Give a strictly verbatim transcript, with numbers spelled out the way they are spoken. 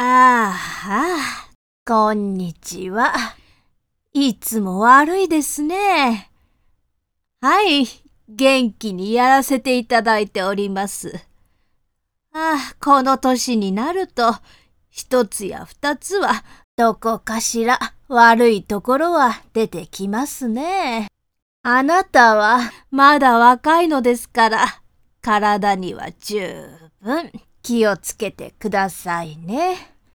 ああ、こんにちは。いつも悪いですね。はい、元気にやらせていただいております。ああ、この年になると、一つや二つはどこかしら悪いところは出てきますね。あなたはまだ若いのですから、体には十分気をつけてくださいね。